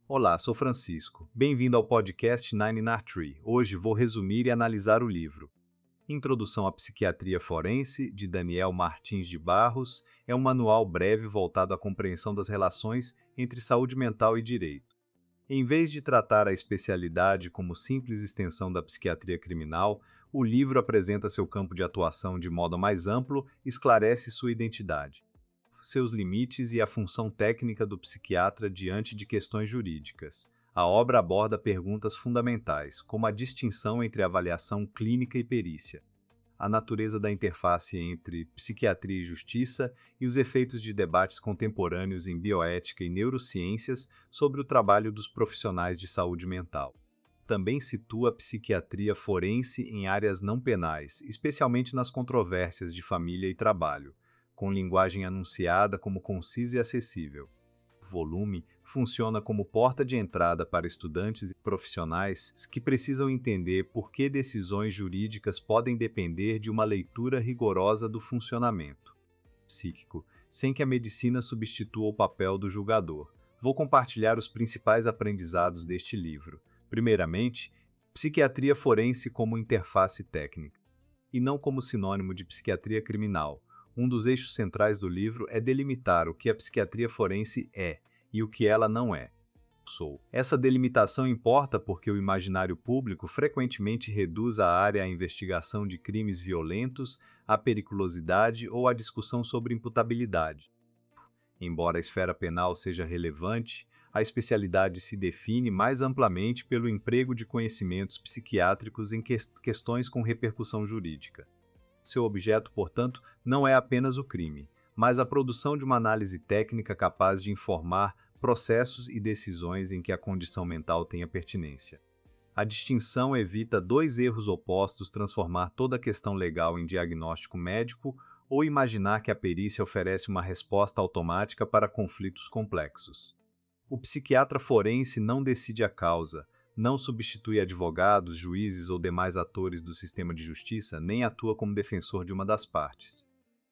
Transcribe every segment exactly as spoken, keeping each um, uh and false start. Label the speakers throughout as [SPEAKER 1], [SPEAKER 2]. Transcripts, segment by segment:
[SPEAKER 1] Olá, sou Francisco. Bem-vindo ao podcast Nine Nar Tree. Hoje vou resumir e analisar o livro. Introdução à Psiquiatria Forense, de Daniel Martins de Barros, é um manual breve voltado à compreensão das relações entre saúde mental e direito. Em vez de tratar a especialidade como simples extensão da psiquiatria criminal, o livro apresenta seu campo de atuação de modo mais amplo e esclarece sua identidade, seus limites e a função técnica do psiquiatra diante de questões jurídicas. A obra aborda perguntas fundamentais, como a distinção entre avaliação clínica e perícia, a natureza da interface entre psiquiatria e justiça e os efeitos de debates contemporâneos em bioética e neurociências sobre o trabalho dos profissionais de saúde mental. Também situa a psiquiatria forense em áreas não penais, especialmente nas controvérsias de família e trabalho, com linguagem anunciada como concisa e acessível. O volume funciona como porta de entrada para estudantes e profissionais que precisam entender por que decisões jurídicas podem depender de uma leitura rigorosa do funcionamento psíquico, sem que a medicina substitua o papel do julgador. Vou compartilhar os principais aprendizados deste livro. Primeiramente, psiquiatria forense como interface técnica, e não como sinônimo de psiquiatria criminal. Um dos eixos centrais do livro é delimitar o que a psiquiatria forense é e o que ela não é. Sou. Essa delimitação importa porque o imaginário público frequentemente reduz a área à investigação de crimes violentos, à periculosidade ou à discussão sobre imputabilidade. Embora a esfera penal seja relevante, a especialidade se define mais amplamente pelo emprego de conhecimentos psiquiátricos em que questões com repercussão jurídica. Seu objeto, portanto, não é apenas o crime, mas a produção de uma análise técnica capaz de informar processos e decisões em que a condição mental tenha pertinência. A distinção evita dois erros opostos: transformar toda a questão legal em diagnóstico médico ou imaginar que a perícia oferece uma resposta automática para conflitos complexos. O psiquiatra forense não decide a causa, não substitui advogados, juízes ou demais atores do sistema de justiça, nem atua como defensor de uma das partes.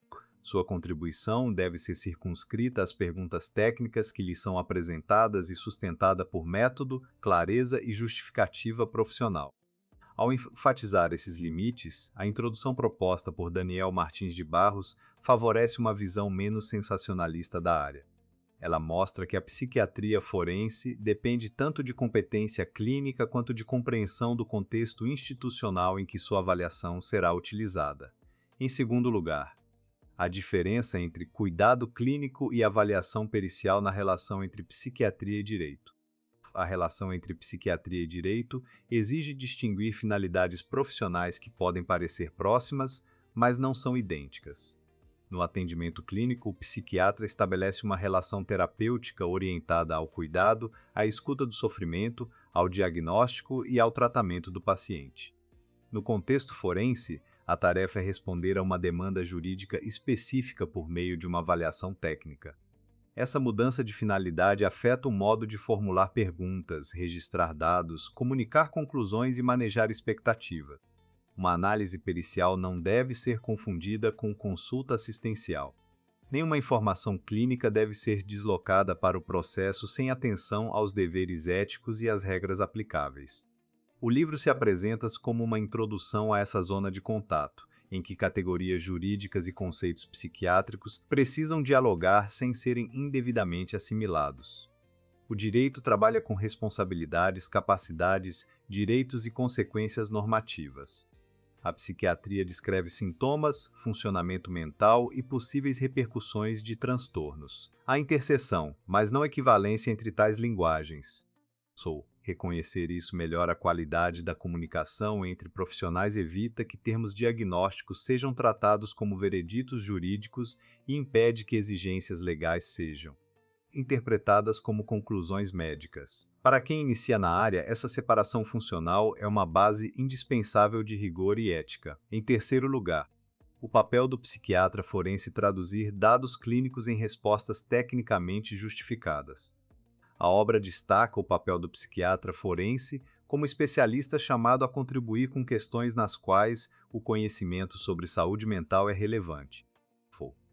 [SPEAKER 1] Sua contribuição deve ser circunscrita às perguntas técnicas que lhe são apresentadas e sustentada por método, clareza e justificativa profissional. Ao enfatizar esses limites, a introdução proposta por Daniel Martins de Barros favorece uma visão menos sensacionalista da área. Ela mostra que a psiquiatria forense depende tanto de competência clínica quanto de compreensão do contexto institucional em que sua avaliação será utilizada. Em segundo lugar, a diferença entre cuidado clínico e avaliação pericial na relação entre psiquiatria e direito. A relação entre psiquiatria e direito exige distinguir finalidades profissionais que podem parecer próximas, mas não são idênticas. No atendimento clínico, o psiquiatra estabelece uma relação terapêutica orientada ao cuidado, à escuta do sofrimento, ao diagnóstico e ao tratamento do paciente. No contexto forense, a tarefa é responder a uma demanda jurídica específica por meio de uma avaliação técnica. Essa mudança de finalidade afeta o modo de formular perguntas, registrar dados, comunicar conclusões e manejar expectativas. Uma análise pericial não deve ser confundida com consulta assistencial. Nenhuma informação clínica deve ser deslocada para o processo sem atenção aos deveres éticos e às regras aplicáveis. O livro se apresenta como uma introdução a essa zona de contato, em que categorias jurídicas e conceitos psiquiátricos precisam dialogar sem serem indevidamente assimilados. O direito trabalha com responsabilidades, capacidades, direitos e consequências normativas. A psiquiatria descreve sintomas, funcionamento mental e possíveis repercussões de transtornos. Há interseção, mas não equivalência entre tais linguagens. Sou. Reconhecer isso melhora a qualidade da comunicação entre profissionais, evita que termos diagnósticos sejam tratados como vereditos jurídicos e impede que exigências legais sejam interpretadas como conclusões médicas. Para quem inicia na área, essa separação funcional é uma base indispensável de rigor e ética. Em terceiro lugar, o papel do psiquiatra forense traduzir dados clínicos em respostas tecnicamente justificadas. A obra destaca o papel do psiquiatra forense como especialista chamado a contribuir com questões nas quais o conhecimento sobre saúde mental é relevante.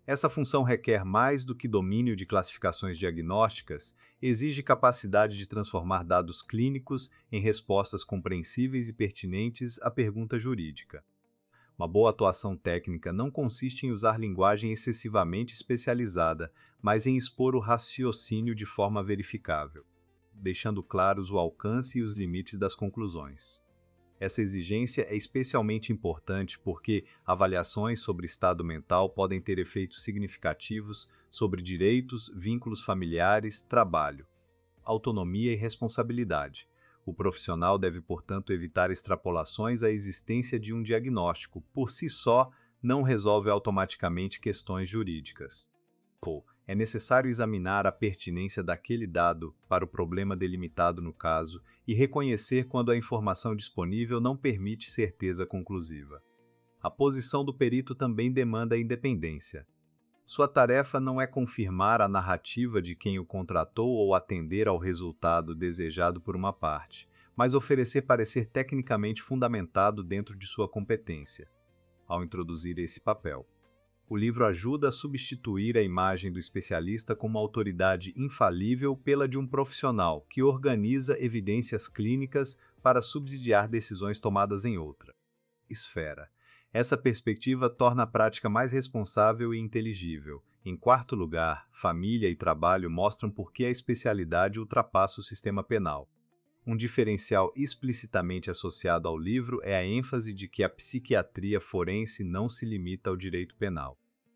[SPEAKER 1] Essa função requer mais do que domínio de classificações diagnósticas, exige capacidade de transformar dados clínicos em respostas compreensíveis e pertinentes à pergunta jurídica. Uma boa atuação técnica não consiste em usar linguagem excessivamente especializada, mas em expor o raciocínio de forma verificável, deixando claros o alcance e os limites das conclusões. Essa exigência é especialmente importante porque avaliações sobre estado mental podem ter efeitos significativos sobre direitos, vínculos familiares, trabalho, autonomia e responsabilidade. O profissional deve, portanto, evitar extrapolações à existência de um diagnóstico. Por si só, não resolve automaticamente questões jurídicas. Ou, é necessário examinar a pertinência daquele dado para o problema delimitado no caso e reconhecer quando a informação disponível não permite certeza conclusiva. A posição do perito também demanda independência. Sua tarefa não é confirmar a narrativa de quem o contratou ou atender ao resultado desejado por uma parte, mas oferecer parecer tecnicamente fundamentado dentro de sua competência. Ao introduzir esse papel, o livro ajuda a substituir a imagem do especialista como autoridade infalível pela de um profissional que organiza evidências clínicas para subsidiar decisões tomadas em outra esfera. Essa perspectiva torna a prática mais responsável e inteligível. Em quarto lugar, família e trabalho mostram por que a especialidade ultrapassa o sistema penal. Um diferencial explicitamente associado ao livro é a ênfase de que a psiquiatria forense não se limita ao direito penal.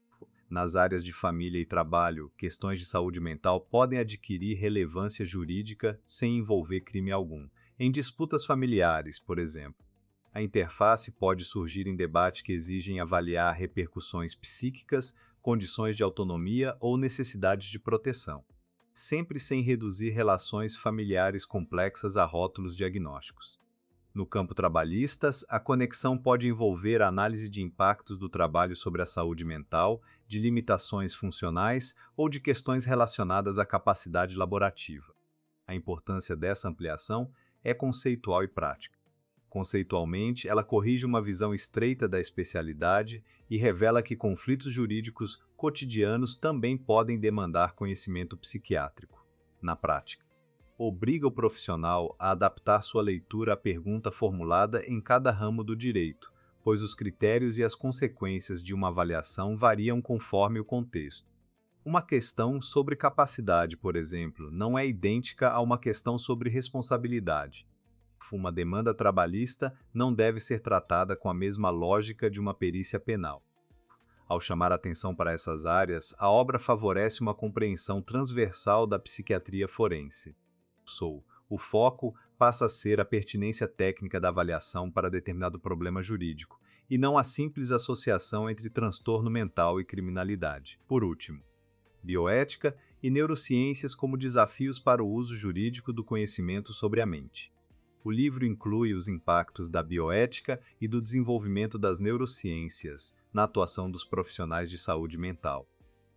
[SPEAKER 1] Nas áreas de família e trabalho, questões de saúde mental podem adquirir relevância jurídica sem envolver crime algum. Em disputas familiares, por exemplo, a interface pode surgir em debate que exigem avaliar repercussões psíquicas, condições de autonomia ou necessidades de proteção, sempre sem reduzir relações familiares complexas a rótulos diagnósticos. No campo trabalhista, a conexão pode envolver a análise de impactos do trabalho sobre a saúde mental, de limitações funcionais ou de questões relacionadas à capacidade laborativa. A importância dessa ampliação é conceitual e prática. Conceitualmente, ela corrige uma visão estreita da especialidade e revela que conflitos jurídicos cotidianos também podem demandar conhecimento psiquiátrico. Na prática, obriga o profissional a adaptar sua leitura à pergunta formulada em cada ramo do direito, pois os critérios e as consequências de uma avaliação variam conforme o contexto. Uma questão sobre capacidade, por exemplo, não é idêntica a uma questão sobre responsabilidade. Uma demanda trabalhista não deve ser tratada com a mesma lógica de uma perícia penal. Ao chamar atenção para essas áreas, a obra favorece uma compreensão transversal da psiquiatria forense. Sou. O foco passa a ser a pertinência técnica da avaliação para determinado problema jurídico, e não a simples associação entre transtorno mental e criminalidade. Por último, bioética e neurociências como desafios para o uso jurídico do conhecimento sobre a mente. O livro inclui os impactos da bioética e do desenvolvimento das neurociências na atuação dos profissionais de saúde mental.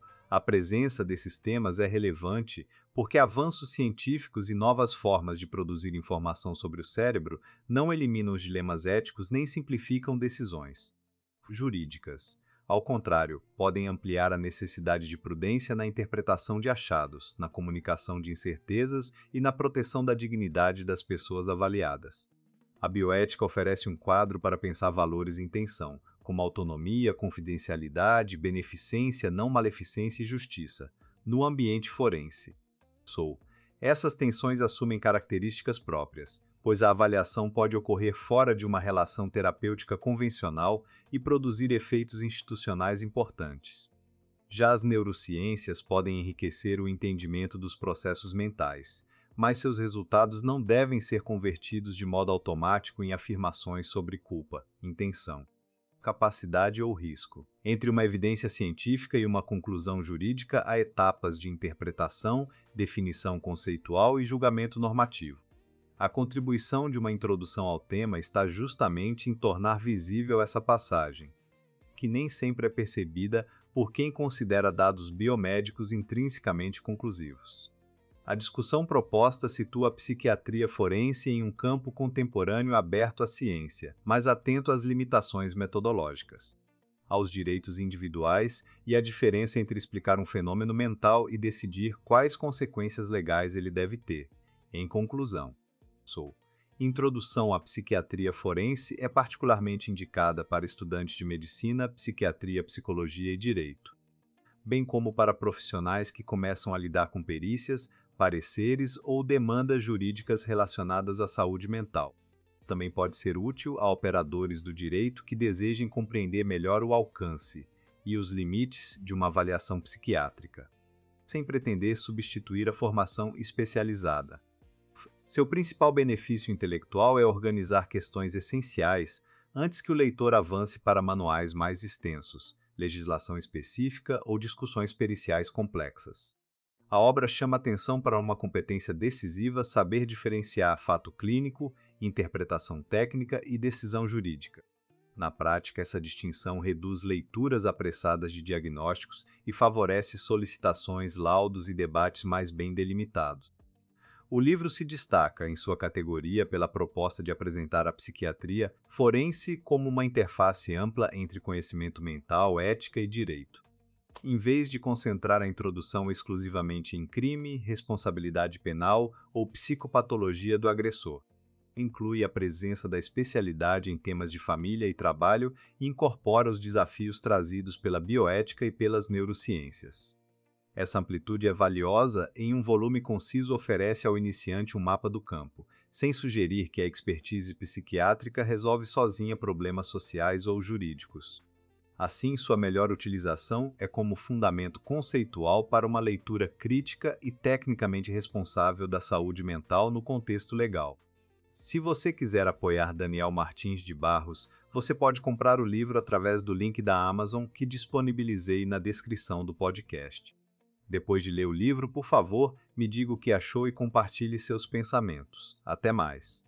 [SPEAKER 1] A presença desses temas é relevante porque avanços científicos e novas formas de produzir informação sobre o cérebro não eliminam os dilemas éticos nem simplificam decisões jurídicas. Ao contrário, podem ampliar a necessidade de prudência na interpretação de achados, na comunicação de incertezas e na proteção da dignidade das pessoas avaliadas. A bioética oferece um quadro para pensar valores em tensão, como autonomia, confidencialidade, beneficência, não maleficência e justiça, no ambiente forense. Sou. Essas tensões assumem características próprias, pois a avaliação pode ocorrer fora de uma relação terapêutica convencional e produzir efeitos institucionais importantes. Já as neurociências podem enriquecer o entendimento dos processos mentais, mas seus resultados não devem ser convertidos de modo automático em afirmações sobre culpa, intenção, capacidade ou risco. Entre uma evidência científica e uma conclusão jurídica, há etapas de interpretação, definição conceitual e julgamento normativo. A contribuição de uma introdução ao tema está justamente em tornar visível essa passagem, que nem sempre é percebida por quem considera dados biomédicos intrinsecamente conclusivos. A discussão proposta situa a psiquiatria forense em um campo contemporâneo aberto à ciência, mas atento às limitações metodológicas. aos direitos individuais e a diferença entre explicar um fenômeno mental e decidir quais consequências legais ele deve ter. Em conclusão, sou. Introdução à Psiquiatria Forense é particularmente indicada para estudantes de medicina, psiquiatria, psicologia e direito, bem como para profissionais que começam a lidar com perícias, pareceres ou demandas jurídicas relacionadas à saúde mental. Também pode ser útil a operadores do direito que desejem compreender melhor o alcance e os limites de uma avaliação psiquiátrica, sem pretender substituir a formação especializada. Seu principal benefício intelectual é organizar questões essenciais antes que o leitor avance para manuais mais extensos, legislação específica ou discussões periciais complexas. A obra chama atenção para uma competência decisiva: saber diferenciar fato clínico, interpretação técnica e decisão jurídica. Na prática, essa distinção reduz leituras apressadas de diagnósticos e favorece solicitações, laudos e debates mais bem delimitados. O livro se destaca, em sua categoria, pela proposta de apresentar a psiquiatria forense como uma interface ampla entre conhecimento mental, ética e direito. Em vez de concentrar a introdução exclusivamente em crime, responsabilidade penal ou psicopatologia do agressor, inclui a presença da especialidade em temas de família e trabalho e incorpora os desafios trazidos pela bioética e pelas neurociências. Essa amplitude é valiosa e em um volume conciso oferece ao iniciante um mapa do campo, sem sugerir que a expertise psiquiátrica resolve sozinha problemas sociais ou jurídicos. Assim, sua melhor utilização é como fundamento conceitual para uma leitura crítica e tecnicamente responsável da saúde mental no contexto legal. Se você quiser apoiar Daniel Martins de Barros, você pode comprar o livro através do link da Amazon que disponibilizei na descrição do podcast. Depois de ler o livro, por favor, me diga o que achou e compartilhe seus pensamentos. Até mais!